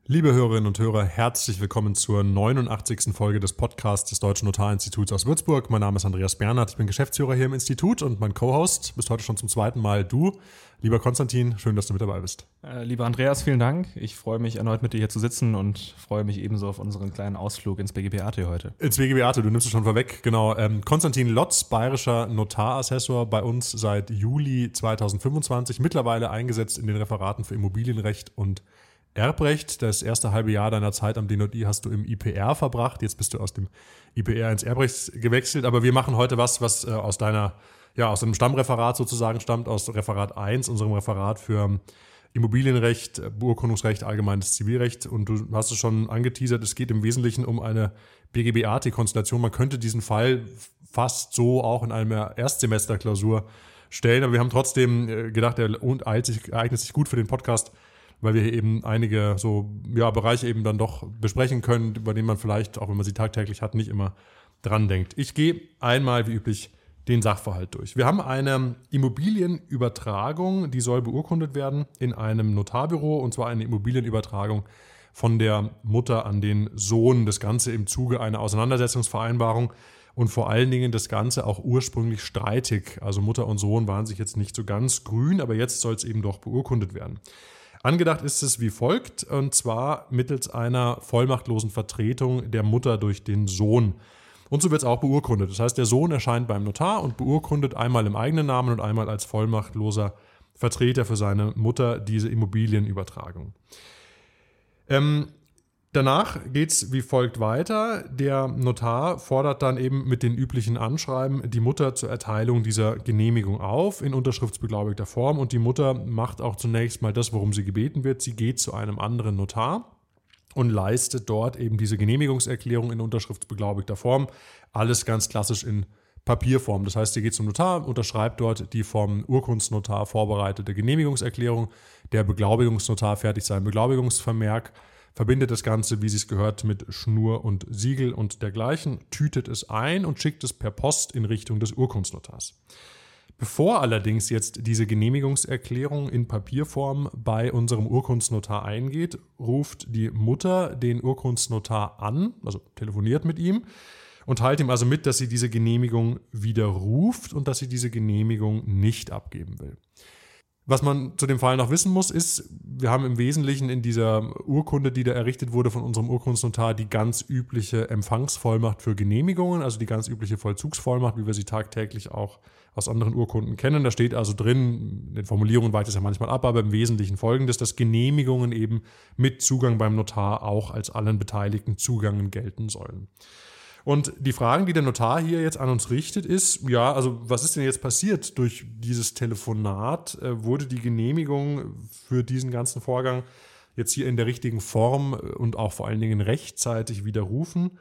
Liebe Hörerinnen und Hörer, herzlich willkommen zur 89. Folge des Podcasts des Deutschen Notarinstituts aus Würzburg. Mein Name ist Andreas Bernhard, ich bin Geschäftsführer hier im Institut und mein Co-Host bist heute schon zum zweiten Mal du. Lieber Konstantin, schön, dass du mit dabei bist. Lieber Andreas, vielen Dank. Ich freue mich erneut mit dir hier zu sitzen und freue mich ebenso auf unseren kleinen Ausflug ins BGB AT heute. Ins BGB AT, du nimmst es schon vorweg, genau. Konstantin Lotz, bayerischer Notarassessor, bei uns seit Juli 2025, mittlerweile eingesetzt in den Referaten für Immobilienrecht und Erbrecht. Das erste halbe Jahr deiner Zeit am DNOI hast du im IPR verbracht. Jetzt bist du aus dem IPR ins Erbrecht gewechselt. Aber wir machen heute was aus deinem Stammreferat sozusagen stammt, aus Referat 1, unserem Referat für Immobilienrecht, Beurkundungsrecht, allgemeines Zivilrecht. Und du hast es schon angeteasert, es geht im Wesentlichen um eine BGB-AT-Konstellation. Man könnte diesen Fall fast so auch in einer Erstsemesterklausur stellen. Aber wir haben trotzdem gedacht, er eignet sich gut für den Podcast, weil wir hier eben einige Bereiche eben dann doch besprechen können, über denen man vielleicht, auch wenn man sie tagtäglich hat, nicht immer dran denkt. Ich gehe einmal wie üblich den Sachverhalt durch. Wir haben eine Immobilienübertragung, die soll beurkundet werden in einem Notarbüro, und zwar eine Immobilienübertragung von der Mutter an den Sohn. Das Ganze im Zuge einer Auseinandersetzungsvereinbarung und vor allen Dingen das Ganze auch ursprünglich streitig. Also Mutter und Sohn waren sich jetzt nicht so ganz grün, aber jetzt soll es eben doch beurkundet werden. Angedacht ist es wie folgt, und zwar mittels einer vollmachtlosen Vertretung der Mutter durch den Sohn. Und so wird es auch beurkundet. Das heißt, der Sohn erscheint beim Notar und beurkundet einmal im eigenen Namen und einmal als vollmachtloser Vertreter für seine Mutter diese Immobilienübertragung. Danach geht es wie folgt weiter. Der Notar fordert dann eben mit den üblichen Anschreiben die Mutter zur Erteilung dieser Genehmigung auf in unterschriftsbeglaubigter Form, und die Mutter macht auch zunächst mal das, worum sie gebeten wird. Sie geht zu einem anderen Notar und leistet dort eben diese Genehmigungserklärung in unterschriftsbeglaubigter Form. Alles ganz klassisch in Papierform. Das heißt, sie geht zum Notar, unterschreibt dort die vom Urkundsnotar vorbereitete Genehmigungserklärung. Der Beglaubigungsnotar fertigt seinen Beglaubigungsvermerk, verbindet das Ganze, wie sie es gehört, mit Schnur und Siegel und dergleichen, tütet es ein und schickt es per Post in Richtung des Urkundsnotars. Bevor allerdings jetzt diese Genehmigungserklärung in Papierform bei unserem Urkundsnotar eingeht, ruft die Mutter den Urkundsnotar an, also telefoniert mit ihm und teilt ihm also mit, dass sie diese Genehmigung widerruft und dass sie diese Genehmigung nicht abgeben will. Was man zu dem Fall noch wissen muss, ist, wir haben im Wesentlichen in dieser Urkunde, die da errichtet wurde von unserem Urkundsnotar, die ganz übliche Empfangsvollmacht für Genehmigungen, also die ganz übliche Vollzugsvollmacht, wie wir sie tagtäglich auch aus anderen Urkunden kennen. Da steht also drin, in den Formulierungen weicht es ja manchmal ab, aber im Wesentlichen Folgendes, dass Genehmigungen eben mit Zugang beim Notar auch als allen Beteiligten Zugang gelten sollen. Und die Fragen, die der Notar hier jetzt an uns richtet, ist, was ist denn jetzt passiert durch dieses Telefonat? Wurde die Genehmigung für diesen ganzen Vorgang jetzt hier in der richtigen Form und auch vor allen Dingen rechtzeitig widerrufen?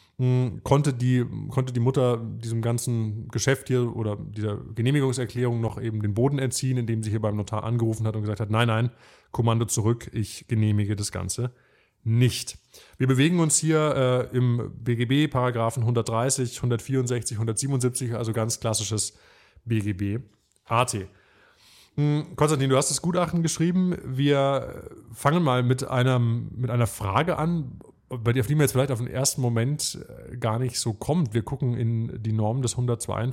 Konnte die Mutter diesem ganzen Geschäft hier oder dieser Genehmigungserklärung noch eben den Boden entziehen, indem sie hier beim Notar angerufen hat und gesagt hat, nein, Kommando zurück, ich genehmige das Ganze nicht. Wir bewegen uns hier im BGB, Paragraphen 130, 164, 177, also ganz klassisches BGB AT. Konstantin, du hast das Gutachten geschrieben. Wir fangen mal mit einer Frage an, auf die man jetzt vielleicht auf den ersten Moment gar nicht so kommt. Wir gucken in die Norm des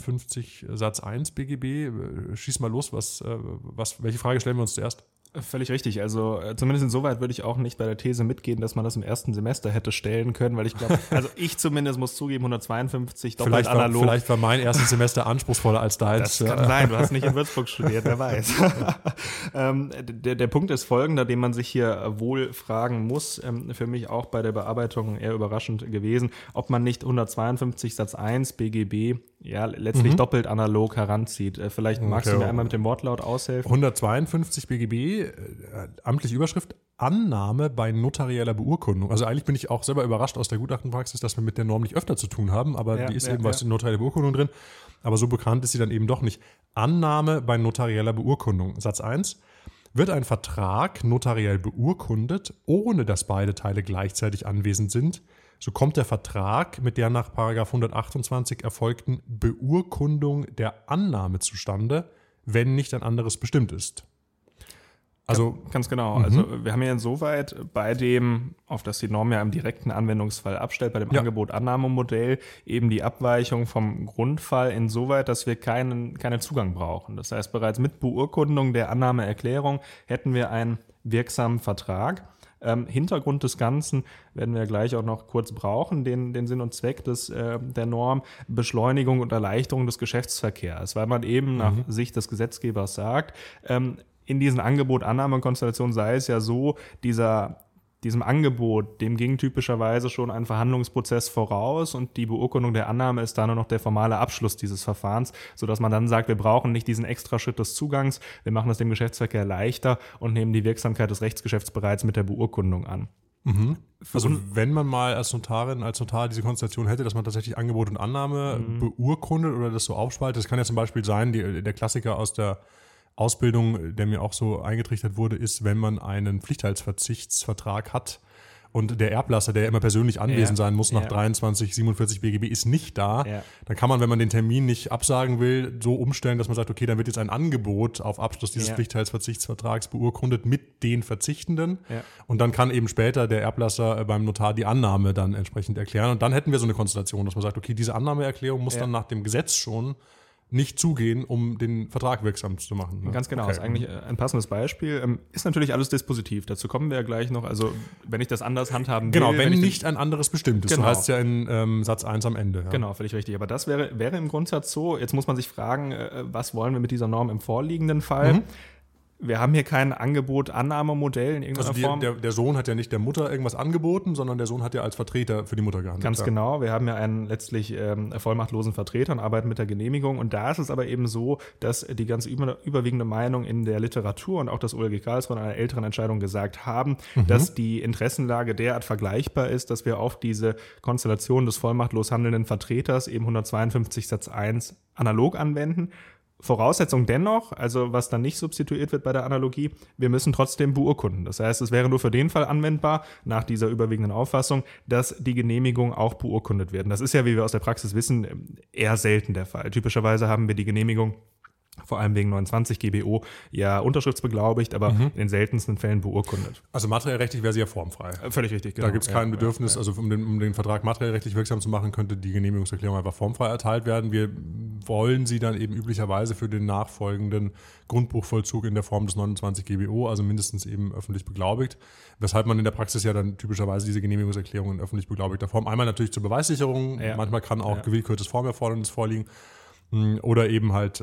152 Satz 1 BGB. Schieß mal los, welche Frage stellen wir uns zuerst? Völlig richtig. Also zumindest insoweit würde ich auch nicht bei der These mitgehen, dass man das im ersten Semester hätte stellen können, weil ich glaube, also ich zumindest muss zugeben, 152 doppelt analog. Vielleicht war mein erstes Semester anspruchsvoller als deins. Das kann sein, du hast nicht in Würzburg studiert, wer weiß. Der Punkt ist folgender, den man sich hier wohl fragen muss, für mich auch bei der Bearbeitung eher überraschend gewesen, ob man nicht 152 Satz 1 BGB letztlich doppelt analog heranzieht. Vielleicht magst du mir einmal mit dem Wortlaut aushelfen. 152 BGB, amtliche Überschrift, Annahme bei notarieller Beurkundung. Also eigentlich bin ich auch selber überrascht aus der Gutachtenpraxis, dass wir mit der Norm nicht öfter zu tun haben, aber die ist eben was in notarielle Beurkundung drin. Aber so bekannt ist sie dann eben doch nicht. Annahme bei notarieller Beurkundung. Satz 1. Wird ein Vertrag notariell beurkundet, ohne dass beide Teile gleichzeitig anwesend sind, so kommt der Vertrag mit der nach § 128 erfolgten Beurkundung der Annahme zustande, wenn nicht ein anderes bestimmt ist. Also ganz genau. Also wir haben ja insoweit bei dem, auf das die Norm ja im direkten Anwendungsfall abstellt, bei dem Angebot-Annahme-Modell eben die Abweichung vom Grundfall insoweit, dass wir keinen Zugang brauchen. Das heißt, bereits mit Beurkundung der Annahmeerklärung hätten wir einen wirksamen Vertrag. Hintergrund des Ganzen werden wir gleich auch noch kurz brauchen, den Sinn und Zweck der Norm, Beschleunigung und Erleichterung des Geschäftsverkehrs, weil man eben nach Sicht des Gesetzgebers sagt, in diesen Angebot-Annahme-Konstellationen sei es ja so, diesem Angebot, dem ging typischerweise schon ein Verhandlungsprozess voraus und die Beurkundung der Annahme ist dann nur noch der formale Abschluss dieses Verfahrens, sodass man dann sagt, wir brauchen nicht diesen Extraschritt des Zugangs, wir machen es dem Geschäftsverkehr leichter und nehmen die Wirksamkeit des Rechtsgeschäfts bereits mit der Beurkundung an. Also wenn man mal als Notar diese Konstellation hätte, dass man tatsächlich Angebot und Annahme beurkundet oder das so aufspaltet, das kann ja zum Beispiel sein, der Klassiker aus der Ausbildung, der mir auch so eingetrichtert wurde, ist, wenn man einen Pflichtteilsverzichtsvertrag hat und der Erblasser, der immer persönlich anwesend sein muss, nach 2347 BGB ist nicht da, dann kann man, wenn man den Termin nicht absagen will, so umstellen, dass man sagt, okay, dann wird jetzt ein Angebot auf Abschluss dieses Pflichtteilsverzichtsvertrags beurkundet mit den Verzichtenden und dann kann eben später der Erblasser beim Notar die Annahme dann entsprechend erklären und dann hätten wir so eine Konstellation, dass man sagt, okay, diese Annahmeerklärung muss dann nach dem Gesetz schon nicht zugehen, um den Vertrag wirksam zu machen. Ne? Ganz genau, okay. Ist eigentlich ein passendes Beispiel. Ist natürlich alles dispositiv, dazu kommen wir ja gleich noch. Also wenn ich das anders handhaben will. Genau, wenn nicht ein anderes bestimmtes, so heißt es ja in Satz 1 am Ende. Ja. Genau, völlig richtig. Aber das wäre im Grundsatz so, jetzt muss man sich fragen, was wollen wir mit dieser Norm im vorliegenden Fall? Wir haben hier kein Angebot-Annahme-Modell in irgendeiner Form. Der Sohn hat ja nicht der Mutter irgendwas angeboten, sondern der Sohn hat ja als Vertreter für die Mutter gehandelt. Ganz genau. Wir haben ja einen letztlich vollmachtlosen Vertreter und arbeiten mit der Genehmigung. Und da ist es aber eben so, dass die ganz überwiegende Meinung in der Literatur und auch das OLG Karlsruhe in einer älteren Entscheidung gesagt haben, dass die Interessenlage derart vergleichbar ist, dass wir auf diese Konstellation des vollmachtlos handelnden Vertreters eben 152 Satz 1 analog anwenden. Voraussetzung dennoch, also was dann nicht substituiert wird bei der Analogie, wir müssen trotzdem beurkunden. Das heißt, es wäre nur für den Fall anwendbar, nach dieser überwiegenden Auffassung, dass die Genehmigung auch beurkundet wird. Das ist ja, wie wir aus der Praxis wissen, eher selten der Fall. Typischerweise haben wir die Genehmigung vor allem wegen 29 GBO ja unterschriftsbeglaubigt, aber in den seltensten Fällen beurkundet. Also materiellrechtlich wäre sie ja formfrei. Völlig richtig, genau. Da gibt es kein Bedürfnis, also um den Vertrag materiellrechtlich wirksam zu machen, könnte die Genehmigungserklärung einfach formfrei erteilt werden. Wir wollen sie dann eben üblicherweise für den nachfolgenden Grundbuchvollzug in der Form des 29 GBO, also mindestens eben öffentlich beglaubigt, weshalb man in der Praxis ja dann typischerweise diese Genehmigungserklärung in öffentlich beglaubigter Form, einmal natürlich zur Beweissicherung, manchmal kann auch gewillkürtes Formerfordernis vorliegen, oder eben halt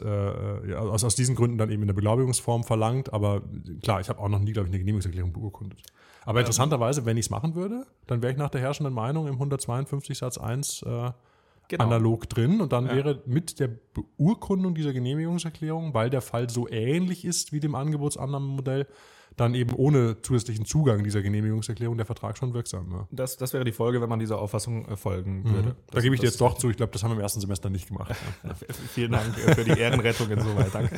aus diesen Gründen dann eben in der Beglaubigungsform verlangt. Aber klar, ich habe auch noch nie, glaube ich, eine Genehmigungserklärung beurkundet. Aber interessanterweise, wenn ich es machen würde, dann wäre ich nach der herrschenden Meinung im 152 Satz 1 analog drin. Und dann wäre mit der Beurkundung dieser Genehmigungserklärung, weil der Fall so ähnlich ist wie dem Angebotsannahmemodell, dann eben ohne zusätzlichen Zugang dieser Genehmigungserklärung der Vertrag schon wirksam. Ja. Das wäre die Folge, wenn man dieser Auffassung folgen würde. Da gebe ich dir jetzt doch zu. Ich glaube, das haben wir im ersten Semester nicht gemacht. Ja. Vielen Dank für die Ehrenrettung insoweit. Danke.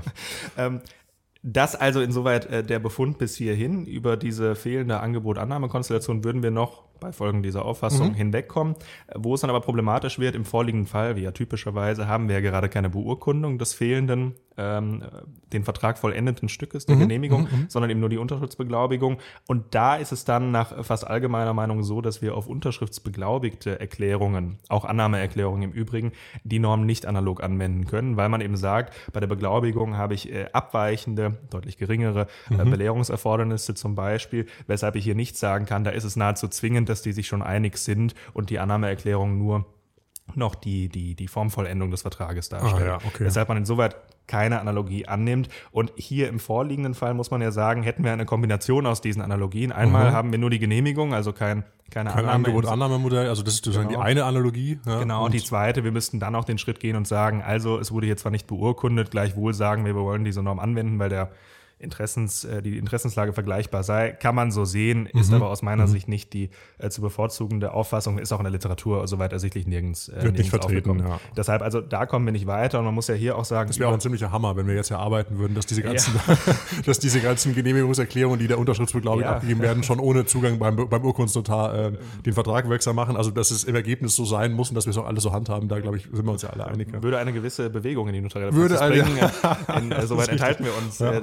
Das also insoweit der Befund bis hierhin. Über diese fehlende Angebot-Annahme-Konstellation würden wir noch bei Folgen dieser Auffassung hinwegkommen. Wo es dann aber problematisch wird, im vorliegenden Fall, wie ja typischerweise, haben wir ja gerade keine Beurkundung des fehlenden, den Vertrag vollendeten Stückes der Genehmigung, sondern eben nur die Unterschriftsbeglaubigung. Und da ist es dann nach fast allgemeiner Meinung so, dass wir auf unterschriftsbeglaubigte Erklärungen, auch Annahmeerklärungen im Übrigen, die Norm nicht analog anwenden können, weil man eben sagt, bei der Beglaubigung habe ich abweichende, deutlich geringere Belehrungserfordernisse zum Beispiel, weshalb ich hier nicht sagen kann, da ist es nahezu zwingend, dass die sich schon einig sind und die Annahmeerklärung nur noch die Formvollendung des Vertrages darstellt. Weshalb man insoweit keine Analogie annimmt. Und hier im vorliegenden Fall muss man ja sagen, hätten wir eine Kombination aus diesen Analogien. Einmal haben wir nur die Genehmigung, also keine Annahme. Angebot-Annahmemodell, also das ist sozusagen die eine Analogie. Ja, genau, und die zweite, wir müssten dann auch den Schritt gehen und sagen, also es wurde jetzt zwar nicht beurkundet, gleichwohl sagen wir wollen diese Norm anwenden, weil die Interessenslage vergleichbar sei, kann man so sehen, ist aber aus meiner Sicht nicht die zu bevorzugende Auffassung, ist auch in der Literatur soweit ersichtlich nirgends nicht vertreten. Ja. Deshalb, also da kommen wir nicht weiter und man muss ja hier auch sagen... Das wäre auch ein ziemlicher Hammer, wenn wir jetzt erarbeiten würden, dass diese ganzen Genehmigungserklärungen, die der Unterschriftsbeglaubigt abgegeben werden, schon ohne Zugang beim Urkundsnotar den Vertrag wirksam machen. Also dass es im Ergebnis so sein muss und dass wir es auch alle so handhaben, da glaube ich, sind wir uns ja alle einig. Würde eine gewisse Bewegung in die notarielle Praxis bringen. Soweit enthalten wir uns der weiteren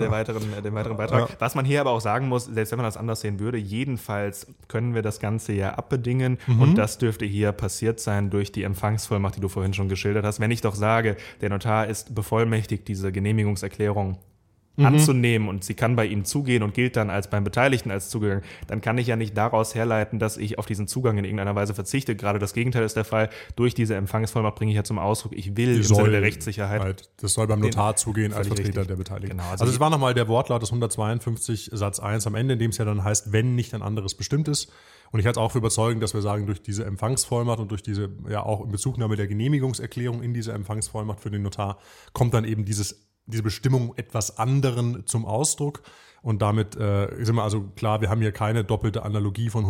Beitrag. Ja. Was man hier aber auch sagen muss, selbst wenn man das anders sehen würde, jedenfalls können wir das Ganze ja abbedingen und das dürfte hier passiert sein durch die Empfangsvollmacht, die du vorhin schon geschildert hast. Wenn ich doch sage, der Notar ist bevollmächtigt, diese Genehmigungserklärung anzunehmen und sie kann bei ihm zugehen und gilt dann als beim Beteiligten als zugegangen, dann kann ich ja nicht daraus herleiten, dass ich auf diesen Zugang in irgendeiner Weise verzichte. Gerade das Gegenteil ist der Fall. Durch diese Empfangsvollmacht bringe ich ja zum Ausdruck, ich will im Sinne der Rechtssicherheit. Das soll beim Notar zugehen als Vertreter der Beteiligten. Genau, also es war nochmal der Wortlaut des 152 Satz 1 am Ende, in dem es ja dann heißt, wenn nicht ein anderes bestimmt ist. Und ich halte es auch für überzeugend, dass wir sagen, durch diese Empfangsvollmacht und durch diese, ja auch in Bezugnahme der Genehmigungserklärung in diese Empfangsvollmacht für den Notar, kommt dann eben diese Bestimmung etwas anderen zum Ausdruck. Und damit sind wir also klar, wir haben hier keine doppelte Analogie von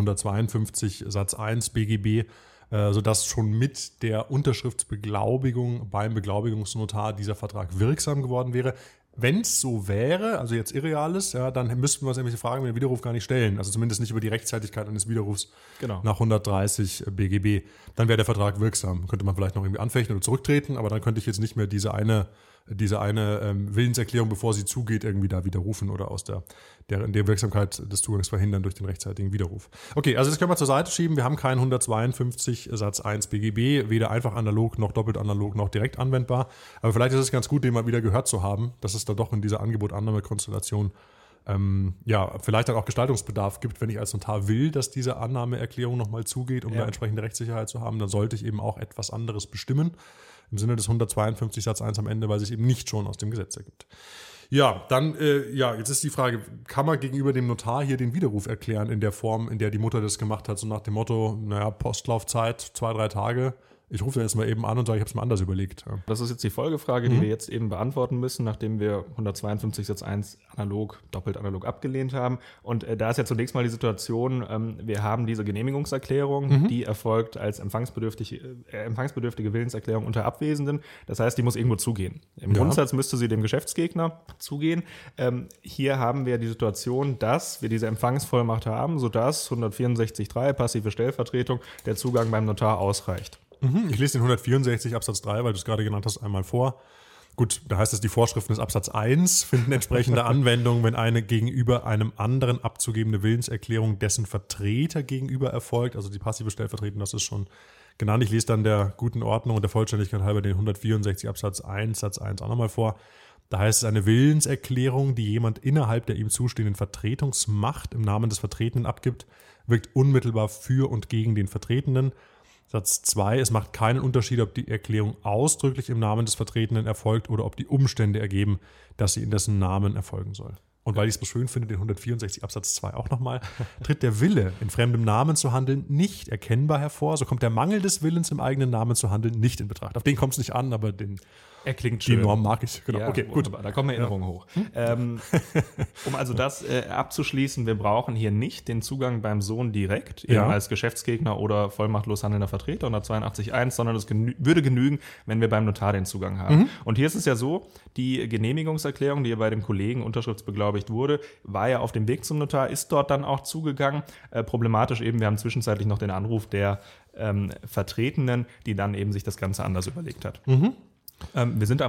152 Satz 1 BGB, sodass schon mit der Unterschriftsbeglaubigung beim Beglaubigungsnotar dieser Vertrag wirksam geworden wäre. Wenn es so wäre, also jetzt Irreales, ja, dann müssten wir uns irgendwelche Fragen mit dem Widerruf gar nicht stellen. Also zumindest nicht über die Rechtzeitigkeit eines Widerrufs nach 130 BGB. Dann wäre der Vertrag wirksam. Könnte man vielleicht noch irgendwie anfechten oder zurücktreten, aber dann könnte ich jetzt nicht mehr diese eine Willenserklärung, bevor sie zugeht, irgendwie da widerrufen oder aus der Wirksamkeit des Zugangs verhindern durch den rechtzeitigen Widerruf. Okay, also das können wir zur Seite schieben. Wir haben keinen 152 Satz 1 BGB, weder einfach analog noch doppelt analog noch direkt anwendbar. Aber vielleicht ist es ganz gut, den mal wieder gehört zu haben, dass es da doch in dieser Angebot-Annahme-Konstellation vielleicht dann auch Gestaltungsbedarf gibt, wenn ich als Notar will, dass diese Annahmeerklärung nochmal zugeht, um da entsprechende Rechtssicherheit zu haben, dann sollte ich eben auch etwas anderes bestimmen. Im Sinne des 152 Satz 1 am Ende, weil sich eben nicht schon aus dem Gesetz ergibt. Ja, dann, jetzt ist die Frage, kann man gegenüber dem Notar hier den Widerruf erklären in der Form, in der die Mutter das gemacht hat, so nach dem Motto, Postlaufzeit 2-3 Tage. Ich rufe jetzt mal eben an und sage, ich habe es mir anders überlegt. Ja. Das ist jetzt die Folgefrage, die wir jetzt eben beantworten müssen, nachdem wir 152 Satz 1 doppelt analog abgelehnt haben. Und da ist ja zunächst mal die Situation, wir haben diese Genehmigungserklärung, die erfolgt als empfangsbedürftige Willenserklärung unter Abwesenden. Das heißt, die muss irgendwo zugehen. Im Grundsatz müsste sie dem Geschäftsgegner zugehen. Hier haben wir die Situation, dass wir diese Empfangsvollmacht haben, sodass 164.3 passive Stellvertretung der Zugang beim Notar ausreicht. Ich lese den 164 Absatz 3, weil du es gerade genannt hast, einmal vor. Gut, da heißt es, die Vorschriften des Absatz 1 finden entsprechende Anwendung, wenn eine gegenüber einem anderen abzugebende Willenserklärung dessen Vertreter gegenüber erfolgt. Also die passive Stellvertretung, das ist schon genannt. Ich lese dann der guten Ordnung und der Vollständigkeit halber den 164 Absatz 1 Satz 1 auch nochmal vor. Da heißt es, eine Willenserklärung, die jemand innerhalb der ihm zustehenden Vertretungsmacht im Namen des Vertretenen abgibt, wirkt unmittelbar für und gegen den Vertretenen. Satz 2, es macht keinen Unterschied, ob die Erklärung ausdrücklich im Namen des Vertretenen erfolgt oder ob die Umstände ergeben, dass sie in dessen Namen erfolgen soll. Und weil ich es so schön finde, den 164 Absatz 2 auch nochmal, tritt der Wille, in fremdem Namen zu handeln, nicht erkennbar hervor, so kommt der Mangel des Willens, im eigenen Namen zu handeln, nicht in Betracht. Auf den kommt es nicht an, aber er klingt schön. Die Norm mag ich. Genau. Ja, okay, gut. Da kommen Erinnerungen hoch. Um also das abzuschließen, wir brauchen hier nicht den Zugang beim Sohn direkt, eben als Geschäftsgegner oder vollmachtlos handelnder Vertreter unter 82.1, sondern es würde genügen, wenn wir beim Notar den Zugang haben. Und hier ist es ja so, die Genehmigungserklärung, die ja bei dem Kollegen unterschriftsbeglaubigt wurde, war ja auf dem Weg zum Notar, ist dort dann auch zugegangen. Problematisch eben, wir haben zwischenzeitlich noch den Anruf der Vertretenen, die dann eben sich das Ganze anders überlegt hat. Wir sind am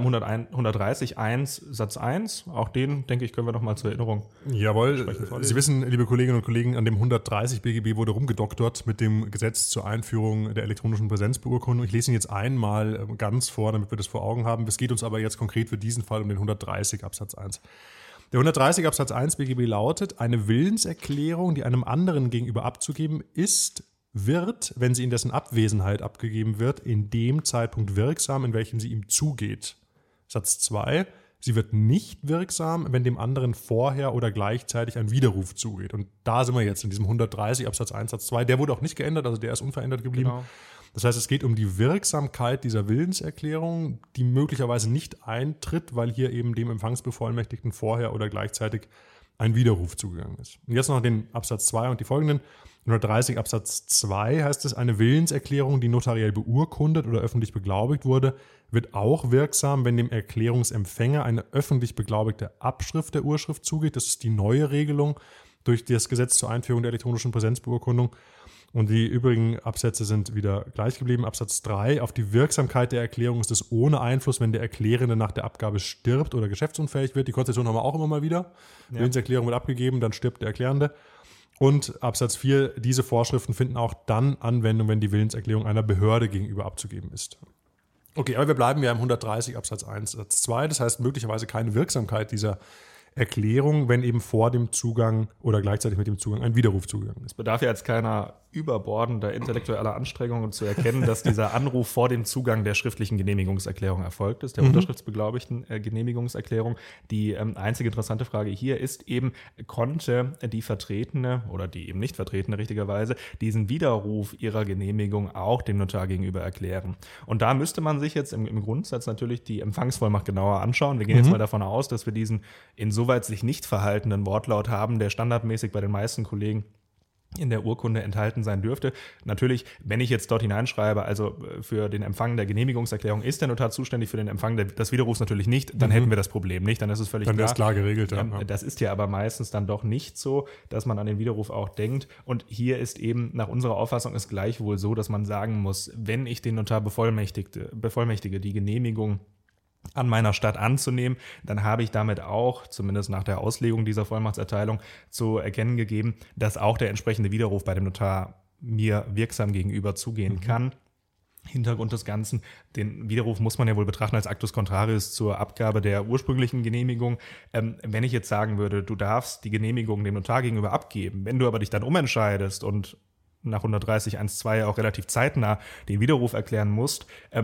130.1 Satz 1. Auch den, denke ich, können wir noch mal zur Erinnerung sprechen. Sie wissen, liebe Kolleginnen und Kollegen, an dem 130 BGB wurde rumgedoktert mit dem Gesetz zur Einführung der elektronischen Präsenzbeurkundung. Ich lese ihn jetzt einmal ganz vor, damit wir das vor Augen haben. Es geht uns aber jetzt konkret für diesen Fall um den 130 Absatz 1. Der 130 Absatz 1 BGB lautet, eine Willenserklärung, die einem anderen gegenüber abzugeben wird, wenn sie in dessen Abwesenheit abgegeben wird, in dem Zeitpunkt wirksam, in welchem sie ihm zugeht. Satz 2. Sie wird nicht wirksam, wenn dem anderen vorher oder gleichzeitig ein Widerruf zugeht. Und da sind wir jetzt in diesem 130 Absatz 1 Satz 2. Der wurde auch nicht geändert, also der ist unverändert geblieben. Genau. Das heißt, es geht um die Wirksamkeit dieser Willenserklärung, die möglicherweise nicht eintritt, weil hier eben dem Empfangsbevollmächtigten vorher oder gleichzeitig ein Widerruf zugegangen ist. Und jetzt noch den Absatz 2 und die folgenden. 130 Absatz 2 heißt es, eine Willenserklärung, die notariell beurkundet oder öffentlich beglaubigt wurde, wird auch wirksam, wenn dem Erklärungsempfänger eine öffentlich beglaubigte Abschrift der Urschrift zugeht. Das ist die neue Regelung durch das Gesetz zur Einführung der elektronischen Präsenzbeurkundung. Und die übrigen Absätze sind wieder gleich geblieben. Absatz 3, auf die Wirksamkeit der Erklärung ist es ohne Einfluss, wenn der Erklärende nach der Abgabe stirbt oder geschäftsunfähig wird. Die Konzession haben wir auch immer mal wieder. Ja. Willenserklärung wird abgegeben, dann stirbt der Erklärende. Und Absatz 4, diese Vorschriften finden auch dann Anwendung, wenn die Willenserklärung einer Behörde gegenüber abzugeben ist. Okay, aber wir bleiben ja im 130 Absatz 1 Satz 2. Das heißt möglicherweise keine Wirksamkeit dieser Erklärung, wenn eben vor dem Zugang oder gleichzeitig mit dem Zugang ein Widerruf zugegangen ist. Es bedarf ja jetzt keiner überbordender intellektueller Anstrengungen zu erkennen, dass dieser Anruf vor dem Zugang der schriftlichen Genehmigungserklärung erfolgt ist, der unterschriftsbeglaubigten Genehmigungserklärung. Die einzige interessante Frage hier ist eben, konnte die Vertretene oder die eben nicht Vertretene richtigerweise diesen Widerruf ihrer Genehmigung auch dem Notar gegenüber erklären? Und da müsste man sich jetzt im Grundsatz natürlich die Empfangsvollmacht genauer anschauen. Wir gehen jetzt mal davon aus, dass wir diesen insoweit sich nicht verhaltenen Wortlaut haben, der standardmäßig bei den meisten Kollegen in der Urkunde enthalten sein dürfte. Natürlich, wenn ich jetzt dort hineinschreibe, also für den Empfang der Genehmigungserklärung ist der Notar zuständig, für den Empfang des Widerrufs natürlich nicht, dann hätten wir das Problem nicht, dann ist es völlig klar. Dann wäre es klar geregelt. Ja. Das ist ja aber meistens dann doch nicht so, dass man an den Widerruf auch denkt. Und hier ist eben nach unserer Auffassung ist gleichwohl so, dass man sagen muss, wenn ich den Notar bevollmächtige, die Genehmigung an meiner Stadt anzunehmen, dann habe ich damit auch, zumindest nach der Auslegung dieser Vollmachtserteilung, zu erkennen gegeben, dass auch der entsprechende Widerruf bei dem Notar mir wirksam gegenüber zugehen kann. Hintergrund des Ganzen, den Widerruf muss man ja wohl betrachten als Actus Contrarius zur Abgabe der ursprünglichen Genehmigung. Wenn ich jetzt sagen würde, du darfst die Genehmigung dem Notar gegenüber abgeben, wenn du aber dich dann umentscheidest und nach 130 1.2 auch relativ zeitnah den Widerruf erklären musst,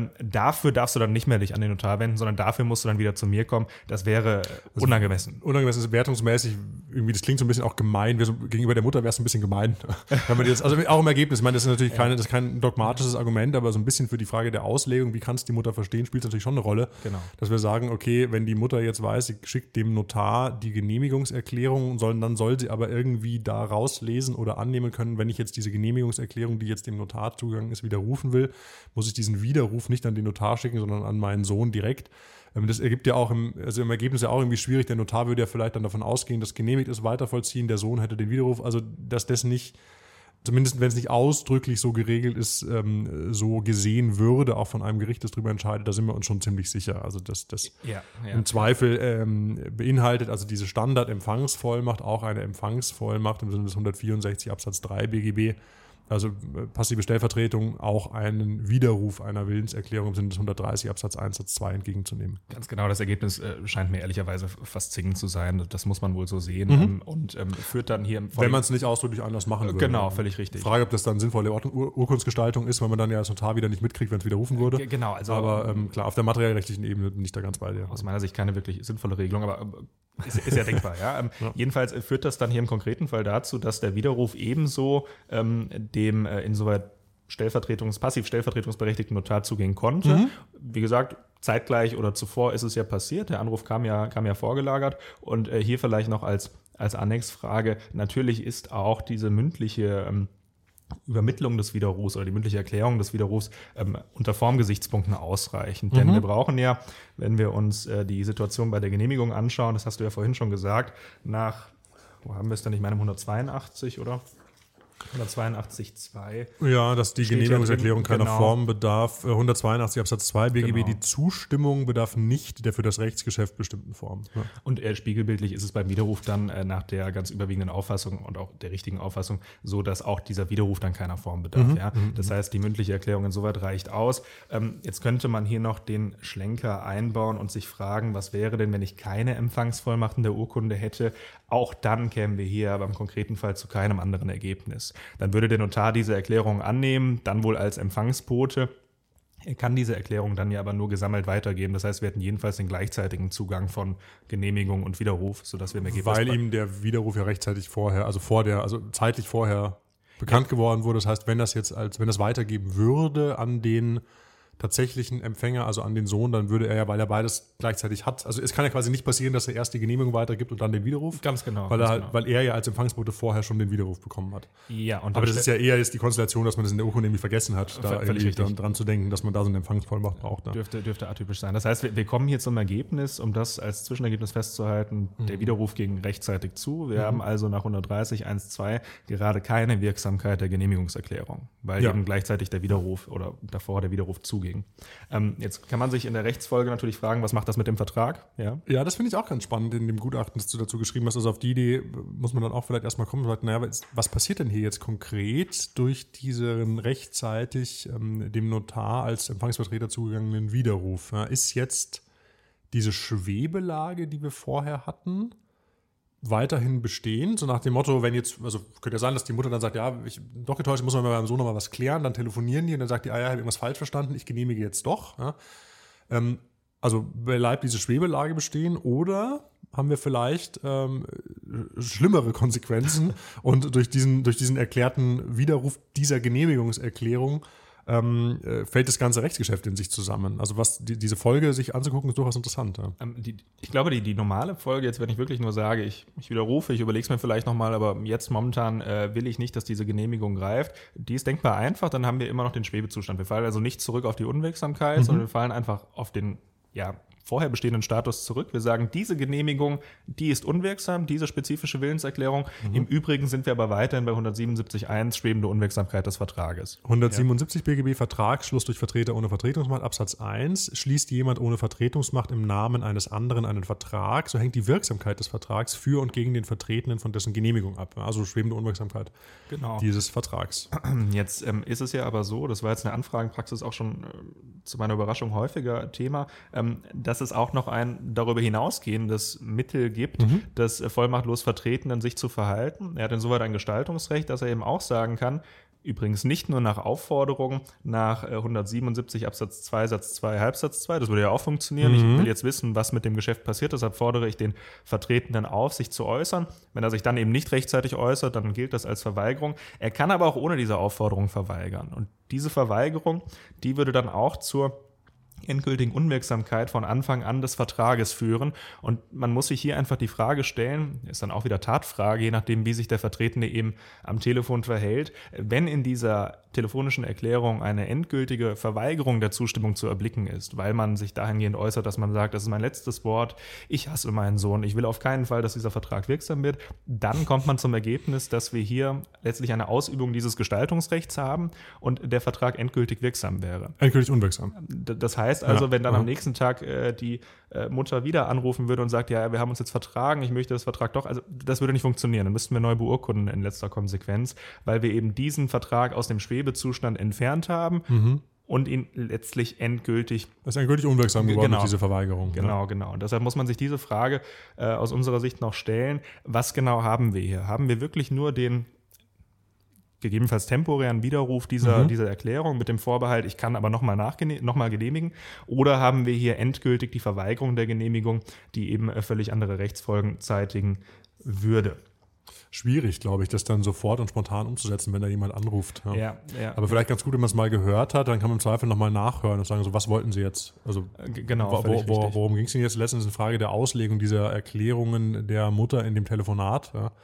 dafür darfst du dann nicht mehr dich an den Notar wenden, sondern dafür musst du dann wieder zu mir kommen. Das wäre unangemessen. Unangemessen ist wertungsmäßig, irgendwie, das klingt so ein bisschen auch gemein. Gegenüber der Mutter wäre es ein bisschen gemein. Wenn man jetzt, also auch im Ergebnis, ich meine, das ist natürlich das ist kein dogmatisches Argument, aber so ein bisschen für die Frage der Auslegung, wie kann es die Mutter verstehen, spielt es natürlich schon eine Rolle. Genau. Dass wir sagen, okay, wenn die Mutter jetzt weiß, sie schickt dem Notar die Genehmigungserklärung, dann soll sie aber irgendwie da rauslesen oder annehmen können, wenn ich jetzt diese Genehmigungserklärung, die jetzt dem Notar zugegangen ist, widerrufen will, muss ich diesen Widerruf nicht an den Notar schicken, sondern an meinen Sohn direkt. Das ergibt ja auch im Ergebnis ja auch irgendwie schwierig. Der Notar würde ja vielleicht dann davon ausgehen, dass genehmigt ist, weitervollziehen. Der Sohn hätte den Widerruf. Also, dass das nicht, zumindest wenn es nicht ausdrücklich so geregelt ist, so gesehen würde, auch von einem Gericht, das darüber entscheidet, da sind wir uns schon ziemlich sicher. Also, dass das im Zweifel beinhaltet, also diese Standard-Empfangsvollmacht, auch eine Empfangsvollmacht im Sinne des 164 Absatz 3 BGB, also passive Stellvertretung, auch einen Widerruf einer Willenserklärung im Sinne des 130 Absatz 1 Satz 2 entgegenzunehmen. Ganz genau, das Ergebnis scheint mir ehrlicherweise fast zwingend zu sein. Das muss man wohl so sehen und führt dann hier wenn man es nicht ausdrücklich anders machen würde. Genau, völlig richtig. Frage, ob das dann sinnvolle Urkundsgestaltung ist, weil man dann ja als Notar wieder nicht mitkriegt, wenn es widerrufen wurde. Genau. Also, aber klar, auf der materiellrechtlichen Ebene bin ich da ganz bei dir. Aus meiner Sicht keine wirklich sinnvolle Regelung, aber ist ja denkbar. Ja? Jedenfalls führt das dann hier im konkreten Fall dazu, dass der Widerruf ebenso dem insoweit passiv stellvertretungsberechtigten Notar zugehen konnte. Wie gesagt, zeitgleich oder zuvor ist es ja passiert. Der Anruf kam ja vorgelagert. Und hier vielleicht noch als Annexfrage, natürlich ist auch diese mündliche Übermittlung des Widerrufs oder die mündliche Erklärung des Widerrufs unter Formgesichtspunkten ausreichend. Denn wir brauchen ja, wenn wir uns die Situation bei der Genehmigung anschauen, das hast du ja vorhin schon gesagt, wo haben wir es denn? Ich meine 182, oder? 182.2. Ja, dass die Genehmigungserklärung keiner Form bedarf. 182 Absatz 2 BGB, die Zustimmung bedarf nicht der für das Rechtsgeschäft bestimmten Form. Ja. Und spiegelbildlich ist es beim Widerruf dann nach der ganz überwiegenden Auffassung und auch der richtigen Auffassung so, dass auch dieser Widerruf dann keiner Form bedarf. Das heißt, die mündliche Erklärung insoweit reicht aus. Jetzt könnte man hier noch den Schlenker einbauen und sich fragen, was wäre denn, wenn ich keine Empfangsvollmacht in der Urkunde hätte? Auch dann kämen wir hier aber im konkreten Fall zu keinem anderen Ergebnis. Dann würde der Notar diese Erklärung annehmen, dann wohl als Empfangsbote. Er kann diese Erklärung dann ja aber nur gesammelt weitergeben. Das heißt, wir hätten jedenfalls den gleichzeitigen Zugang von Genehmigung und Widerruf, sodass wir im Ergebnis... Weil ihm der Widerruf ja rechtzeitig vorher, also zeitlich vorher bekannt geworden wurde. Das heißt, wenn das weitergeben würde an den tatsächlichen Empfänger, also an den Sohn, dann würde er ja, weil er beides gleichzeitig hat, also es kann ja quasi nicht passieren, dass er erst die Genehmigung weitergibt und dann den Widerruf. Ganz genau. Weil er ja als Empfangsbote vorher schon den Widerruf bekommen hat. Ja, und aber das ist ja eher jetzt die Konstellation, dass man das in der Urkunde irgendwie vergessen hat, da irgendwie dran zu denken, dass man da so eine Empfangsvollmacht braucht. Ne? Dürfte atypisch sein. Das heißt, wir kommen hier zum Ergebnis, um das als Zwischenergebnis festzuhalten, der Widerruf ging rechtzeitig zu. Wir haben also nach 130 1.2 gerade keine Wirksamkeit der Genehmigungserklärung, weil eben gleichzeitig der Widerruf oder davor der Widerruf zuging. Jetzt kann man sich in der Rechtsfolge natürlich fragen, was macht das mit dem Vertrag? Ja, das finde ich auch ganz spannend in dem Gutachten, das du dazu geschrieben hast. Also auf die Idee muss man dann auch vielleicht erstmal kommen und sagen, naja, was passiert denn hier jetzt konkret durch diesen rechtzeitig dem Notar als Empfangsvertreter zugegangenen Widerruf? Ja, ist jetzt diese Schwebelage, die wir vorher hatten, weiterhin bestehen, so nach dem Motto, wenn jetzt, also könnte ja sein, dass die Mutter dann sagt, ja, ich bin doch getäuscht, muss man mit meinem Sohn nochmal was klären, dann telefonieren die und dann sagt die, ja, ich habe irgendwas falsch verstanden, ich genehmige jetzt doch. Ja. Also bleibt diese Schwebelage bestehen oder haben wir vielleicht schlimmere Konsequenzen und durch diesen erklärten Widerruf dieser Genehmigungserklärung fällt das ganze Rechtsgeschäft in sich zusammen. Also was diese Folge sich anzugucken, ist durchaus interessant. Ja. Ich glaube, die normale Folge, jetzt wenn ich wirklich nur sage, ich widerrufe, ich überlege es mir vielleicht nochmal, aber jetzt momentan will ich nicht, dass diese Genehmigung greift, die ist denkbar einfach, dann haben wir immer noch den Schwebezustand. Wir fallen also nicht zurück auf die Unwirksamkeit, sondern wir fallen einfach auf den vorher bestehenden Status zurück. Wir sagen, diese Genehmigung, die ist unwirksam, diese spezifische Willenserklärung. Im Übrigen sind wir aber weiterhin bei 177.1 schwebende Unwirksamkeit des Vertrages. 177 BGB Vertragsschluss durch Vertreter ohne Vertretungsmacht, Absatz 1. Schließt jemand ohne Vertretungsmacht im Namen eines anderen einen Vertrag, so hängt die Wirksamkeit des Vertrags für und gegen den Vertretenen von dessen Genehmigung ab. Also schwebende Unwirksamkeit dieses Vertrags. Jetzt ist es ja aber so, das war jetzt in der Anfragenpraxis auch schon zu meiner Überraschung häufiger Thema, dass es auch noch ein darüber hinausgehendes Mittel gibt, das vollmachtlos Vertretenen sich zu verhalten. Er hat insoweit ein Gestaltungsrecht, dass er eben auch sagen kann, übrigens nicht nur nach Aufforderung nach 177 Absatz 2 Satz 2 Halbsatz 2, das würde ja auch funktionieren. Ich will jetzt wissen, was mit dem Geschäft passiert, deshalb fordere ich den Vertretenen auf, sich zu äußern. Wenn er sich dann eben nicht rechtzeitig äußert, dann gilt das als Verweigerung. Er kann aber auch ohne diese Aufforderung verweigern. Und diese Verweigerung, die würde dann auch zur endgültigen Unwirksamkeit von Anfang an des Vertrages führen. Und man muss sich hier einfach die Frage stellen, ist dann auch wieder Tatfrage, je nachdem, wie sich der Vertretene eben am Telefon verhält, wenn in dieser telefonischen Erklärung eine endgültige Verweigerung der Zustimmung zu erblicken ist, weil man sich dahingehend äußert, dass man sagt, das ist mein letztes Wort, ich hasse meinen Sohn, ich will auf keinen Fall, dass dieser Vertrag wirksam wird, dann kommt man zum Ergebnis, dass wir hier letztlich eine Ausübung dieses Gestaltungsrechts haben und der Vertrag endgültig wirksam wäre. Endgültig unwirksam. Das heißt also, wenn dann am nächsten Tag die Mutter wieder anrufen würde und sagt, ja, wir haben uns jetzt vertragen, ich möchte das Vertrag doch, also das würde nicht funktionieren, dann müssten wir neu beurkunden in letzter Konsequenz, weil wir eben diesen Vertrag aus dem Schwebezustand entfernt haben und ihn letztlich endgültig... Das ist endgültig unwirksam geworden durch diese Verweigerung. Genau. Und deshalb muss man sich diese Frage aus unserer Sicht noch stellen, was genau haben wir hier? Haben wir wirklich nur den gegebenenfalls temporären Widerruf dieser Erklärung mit dem Vorbehalt, ich kann aber nochmal genehmigen, oder haben wir hier endgültig die Verweigerung der Genehmigung, die eben völlig andere Rechtsfolgen zeitigen würde? Schwierig, glaube ich, das dann sofort und spontan umzusetzen, wenn da jemand anruft. Ja. Aber vielleicht ganz gut, wenn man es mal gehört hat, dann kann man im Zweifel nochmal nachhören und sagen, so, was wollten Sie jetzt? Also genau, worum ging es Ihnen jetzt? Letztens ist eine Frage der Auslegung dieser Erklärungen der Mutter in dem Telefonat. Ja.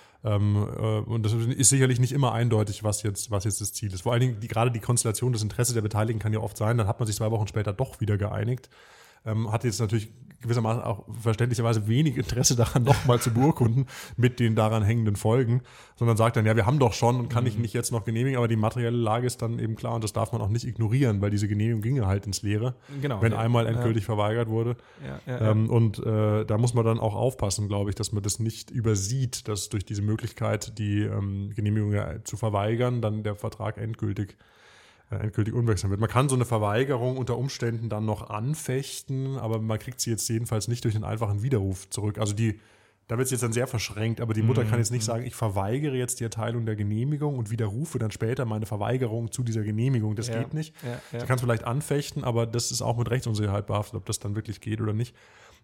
Und das ist sicherlich nicht immer eindeutig, was jetzt das Ziel ist. Vor allen Dingen gerade die Konstellation, das Interesse der Beteiligten kann ja oft sein, dann hat man sich 2 Wochen später doch wieder geeinigt. Hat jetzt natürlich gewissermaßen auch verständlicherweise wenig Interesse daran, nochmal zu beurkunden mit den daran hängenden Folgen, sondern sagt dann, ja, wir haben doch schon und kann ich nicht jetzt noch genehmigen, aber die materielle Lage ist dann eben klar und das darf man auch nicht ignorieren, weil diese Genehmigung ginge halt ins Leere, wenn einmal endgültig verweigert wurde. Und da muss man dann auch aufpassen, glaube ich, dass man das nicht übersieht, dass durch diese Möglichkeit, die Genehmigung zu verweigern, dann der Vertrag endgültig unwirksam wird. Man kann so eine Verweigerung unter Umständen dann noch anfechten, aber man kriegt sie jetzt jedenfalls nicht durch einen einfachen Widerruf zurück. Also da wird es jetzt dann sehr verschränkt, aber die Mutter kann jetzt nicht sagen, ich verweigere jetzt die Erteilung der Genehmigung und widerrufe dann später meine Verweigerung zu dieser Genehmigung. Das geht nicht. Sie kann es vielleicht anfechten, aber das ist auch mit Rechtsunsicherheit behaftet, ob das dann wirklich geht oder nicht.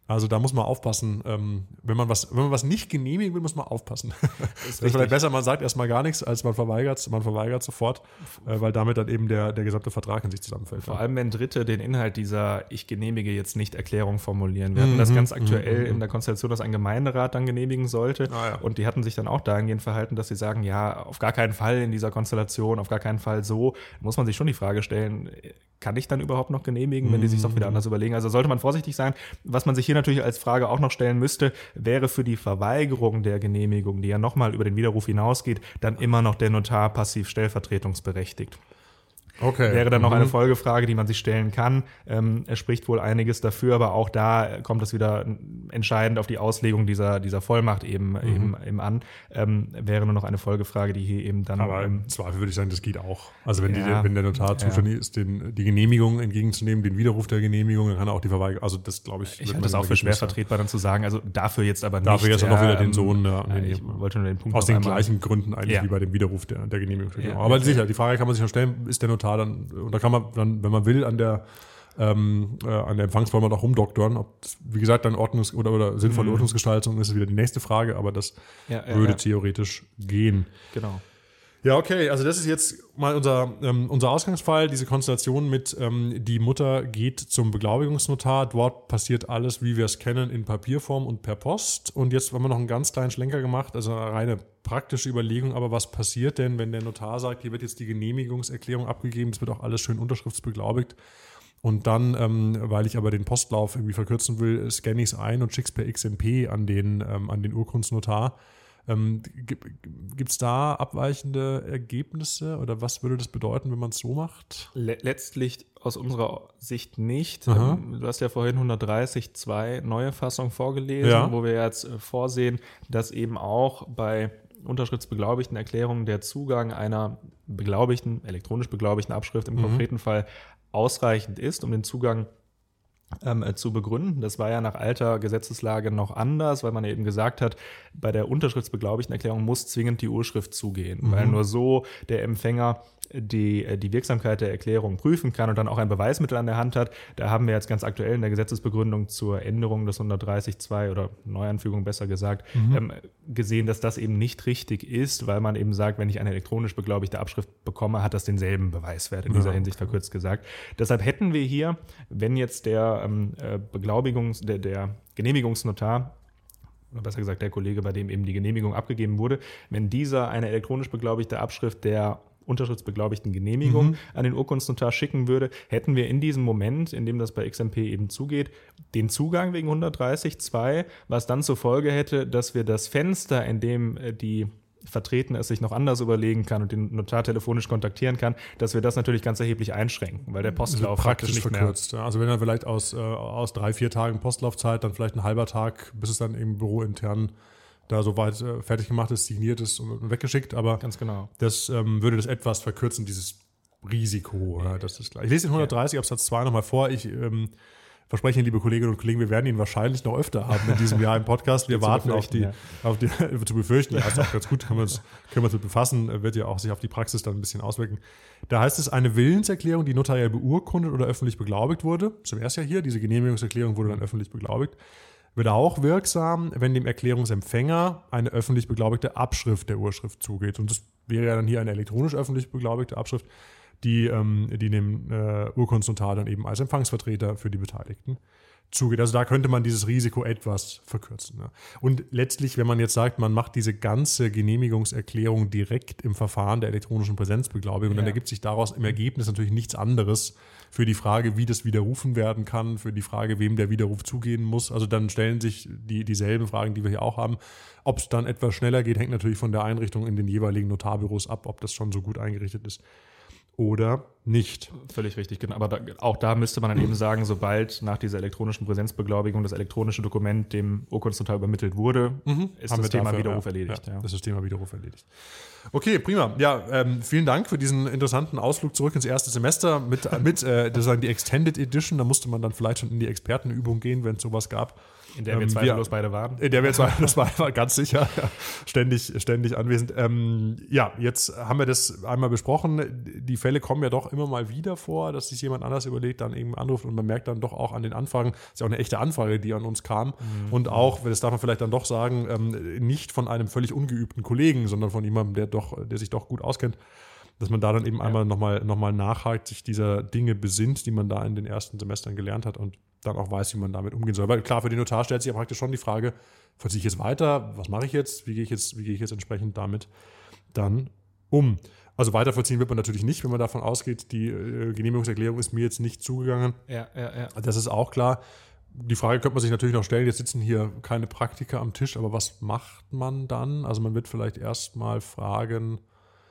Also da muss man aufpassen. Wenn man was nicht genehmigen will, muss man aufpassen. Das ist vielleicht besser, man sagt erstmal gar nichts, als man verweigert sofort, weil damit dann eben der gesamte Vertrag in sich zusammenfällt. Vor allem, wenn Dritte den Inhalt dieser Ich genehmige jetzt nicht Erklärung formulieren. Wir hatten das ganz aktuell in der Konstellation, dass ein Gemeinderat dann genehmigen sollte. Und die hatten sich dann auch dahingehend verhalten, dass sie sagen, ja, auf gar keinen Fall in dieser Konstellation, auf gar keinen Fall so. Da muss man sich schon die Frage stellen, kann ich dann überhaupt noch genehmigen, wenn die sich doch wieder anders überlegen? Also sollte man vorsichtig sein. Was man sich hier natürlich als Frage auch noch stellen müsste, wäre für die Verweigerung der Genehmigung, die ja nochmal über den Widerruf hinausgeht, dann immer noch der Notar passiv stellvertretungsberechtigt. Okay. Wäre dann noch eine Folgefrage, die man sich stellen kann. Er spricht wohl einiges dafür, aber auch da kommt es wieder entscheidend auf die Auslegung dieser Vollmacht eben an. Wäre nur noch eine Folgefrage, die hier eben dann... Aber im Zweifel würde ich sagen, das geht auch. Also wenn der Notar zuständig ist, die Genehmigung entgegenzunehmen, den Widerruf der Genehmigung, dann kann er auch die Verweigerung... Also das glaube ich... Ich halte das auch für schwer vertretbar, dann zu sagen, also dafür jetzt aber nicht... Dafür jetzt auch noch wieder den Sohn... ich wollte nur den Punkt aus den gleichen Gründen eigentlich wie bei dem Widerruf der Genehmigung. Aber sicher, die Frage kann man sich noch stellen, ist der Notar dann, und da kann man dann, wenn man will, an der Empfangsvollmacht auch rumdoktern. Ob das, wie gesagt, dann oder sinnvolle Ordnungsgestaltung ist wieder die nächste Frage, aber das würde theoretisch gehen. Genau. Ja, okay, also das ist jetzt mal unser Ausgangsfall, diese Konstellation mit die Mutter geht zum Beglaubigungsnotar, dort passiert alles, wie wir es kennen, in Papierform und per Post. Und jetzt haben wir noch einen ganz kleinen Schlenker gemacht, also eine reine praktische Überlegung, aber was passiert denn, wenn der Notar sagt, hier wird jetzt die Genehmigungserklärung abgegeben, es wird auch alles schön unterschriftsbeglaubigt und dann, weil ich aber den Postlauf irgendwie verkürzen will, scanne ich es ein und schicke es per XMP an den Urkundsnotar. Gibt es da abweichende Ergebnisse oder was würde das bedeuten, wenn man es so macht? Letztlich aus unserer Sicht nicht. Du hast ja vorhin 130.2 neue Fassung vorgelesen, wo wir jetzt vorsehen, dass eben auch bei unterschriftsbeglaubigten Erklärungen der Zugang einer elektronisch beglaubigten Abschrift im konkreten Fall ausreichend ist, um den Zugang zu begründen. Das war ja nach alter Gesetzeslage noch anders, weil man eben gesagt hat, bei der unterschriftsbeglaubigten Erklärung muss zwingend die Urschrift zugehen, weil nur so der Empfänger die Wirksamkeit der Erklärung prüfen kann und dann auch ein Beweismittel an der Hand hat. Da haben wir jetzt ganz aktuell in der Gesetzesbegründung zur Änderung des 130.2 oder Neuanfügung besser gesagt, gesehen, dass das eben nicht richtig ist, weil man eben sagt, wenn ich eine elektronisch beglaubigte Abschrift bekomme, hat das denselben Beweiswert in dieser Hinsicht verkürzt gesagt. Deshalb hätten wir hier, wenn jetzt der Genehmigungsnotar, oder besser gesagt der Kollege, bei dem eben die Genehmigung abgegeben wurde, wenn dieser eine elektronisch beglaubigte Abschrift der unterschriftsbeglaubigten Genehmigung an den Urkundsnotar schicken würde, hätten wir in diesem Moment, in dem das bei XMP eben zugeht, den Zugang wegen 130.2, was dann zur Folge hätte, dass wir das Fenster, in dem die Vertretene es sich noch anders überlegen kann und den Notar telefonisch kontaktieren kann, dass wir das natürlich ganz erheblich einschränken, weil der Postlauf praktisch nicht verkürzt. Mehr. Also wenn er vielleicht aus 3-4 Tagen Postlaufzeit, dann vielleicht ein halber Tag, bis es dann im Büro intern da soweit fertig gemacht ist, signiert ist und weggeschickt, aber ganz genau. Das würde das etwas verkürzen, dieses Risiko. Das ist klar. Ich lese den 130 Absatz 2 nochmal vor. Ich verspreche Ihnen, liebe Kolleginnen und Kollegen, wir werden ihn wahrscheinlich noch öfter haben in diesem Jahr im Podcast. Wir warten auf die zu befürchten. Ja, ist auch ganz gut, können wir uns mit befassen, wird ja auch sich auf die Praxis dann ein bisschen auswirken. Da heißt es, eine Willenserklärung, die notariell beurkundet oder öffentlich beglaubigt wurde, zum ersten Jahr hier, diese Genehmigungserklärung wurde dann öffentlich beglaubigt, wird auch wirksam, wenn dem Erklärungsempfänger eine öffentlich beglaubigte Abschrift der Urschrift zugeht. Und das wäre ja dann hier eine elektronisch öffentlich beglaubigte Abschrift, die dem Urkundsnotar dann eben als Empfangsvertreter für die Beteiligten zugeht. Also da könnte man dieses Risiko etwas verkürzen. Ja. Und letztlich, wenn man jetzt sagt, man macht diese ganze Genehmigungserklärung direkt im Verfahren der elektronischen Präsenzbeglaubigung, dann ergibt sich daraus im Ergebnis natürlich nichts anderes für die Frage, wie das widerrufen werden kann, für die Frage, wem der Widerruf zugehen muss. Also dann stellen sich dieselben Fragen, die wir hier auch haben. Ob es dann etwas schneller geht, hängt natürlich von der Einrichtung in den jeweiligen Notarbüros ab, ob das schon so gut eingerichtet ist oder nicht. Völlig richtig, genau. Aber auch da müsste man dann eben sagen, sobald nach dieser elektronischen Präsenzbeglaubigung das elektronische Dokument dem Urkundsnotar übermittelt wurde, ist das Thema Widerruf erledigt. Ja, ist das Thema Widerruf erledigt. Okay, prima. Ja, vielen Dank für diesen interessanten Ausflug zurück ins erste Semester mit sozusagen die Extended Edition. Da musste man dann vielleicht schon in die Expertenübung gehen, wenn es sowas gab. In der wir zweifellos beide waren. In der wir zweifellos beide waren, ganz sicher. Ständig anwesend. Jetzt haben wir das einmal besprochen. Die Fälle kommen ja doch immer mal wieder vor, dass sich jemand anders überlegt, dann eben anruft und man merkt dann doch auch an den Anfragen, das ist ja auch eine echte Anfrage, die an uns kam. Und auch, das darf man vielleicht dann doch sagen, nicht von einem völlig ungeübten Kollegen, sondern von jemandem, der sich doch gut auskennt, dass man da dann eben einmal nochmal nachhakt, sich dieser Dinge besinnt, die man da in den ersten Semestern gelernt hat und dann auch weiß, wie man damit umgehen soll. Weil klar, für den Notar stellt sich ja praktisch schon die Frage, vollziehe ich jetzt weiter, was mache ich jetzt, wie gehe ich jetzt entsprechend damit dann um. Also weiter vollziehen wird man natürlich nicht, wenn man davon ausgeht, die Genehmigungserklärung ist mir jetzt nicht zugegangen. Ja. Das ist auch klar. Die Frage könnte man sich natürlich noch stellen, jetzt sitzen hier keine Praktiker am Tisch, aber was macht man dann? Also man wird vielleicht erstmal fragen,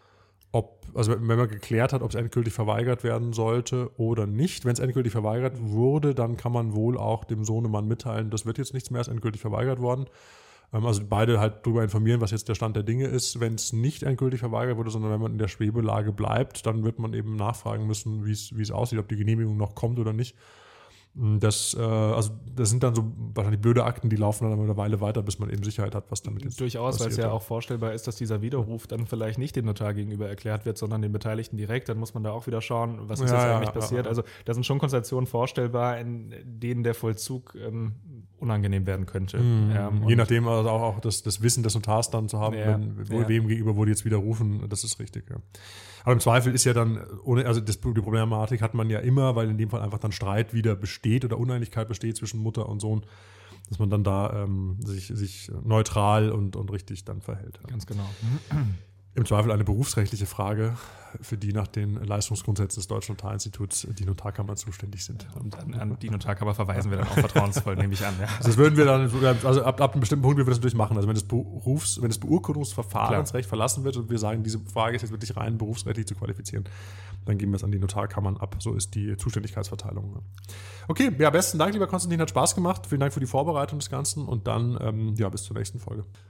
wenn man geklärt hat, ob es endgültig verweigert werden sollte oder nicht. Wenn es endgültig verweigert wurde, dann kann man wohl auch dem Sohnemann mitteilen, das wird jetzt nichts mehr, ist endgültig verweigert worden. Also beide halt darüber informieren, was jetzt der Stand der Dinge ist. Wenn es nicht endgültig verweigert wurde, sondern wenn man in der Schwebelage bleibt, dann wird man eben nachfragen müssen, wie es aussieht, ob die Genehmigung noch kommt oder nicht. Das sind dann so wahrscheinlich blöde Akten, die laufen dann eine Weile weiter, bis man eben Sicherheit hat, was damit jetzt durchaus, weil es ja auch vorstellbar ist, dass dieser Widerruf dann vielleicht nicht dem Notar gegenüber erklärt wird, sondern den Beteiligten direkt. Dann muss man da auch wieder schauen, was ist jetzt eigentlich passiert. Also da sind schon Konstellationen vorstellbar, in denen der Vollzug unangenehm werden könnte. Je nachdem, also auch das Wissen des Notars dann zu haben, wem gegenüber wurde jetzt widerrufen, das ist richtig. Ja. Aber im Zweifel ist ja dann, die Problematik hat man ja immer, weil in dem Fall einfach dann Streit wieder besteht oder Uneinigkeit besteht zwischen Mutter und Sohn, dass man dann da sich neutral und richtig dann verhält. Ganz genau. Im Zweifel eine berufsrechtliche Frage, für die nach den Leistungsgrundsätzen des Deutschen Notarinstituts die Notarkammer zuständig sind. Und an die Notarkammer verweisen wir dann auch vertrauensvoll, nehme ich an. Ja. Also das würden wir dann, also ab einem bestimmten Punkt würden wir das natürlich machen. Also wenn das Beurkundungsverfahrensrecht verlassen wird und wir sagen, diese Frage ist jetzt wirklich rein berufsrechtlich zu qualifizieren, dann geben wir es an die Notarkammern ab. So ist die Zuständigkeitsverteilung. Okay, besten Dank, lieber Konstantin, hat Spaß gemacht. Vielen Dank für die Vorbereitung des Ganzen und dann bis zur nächsten Folge.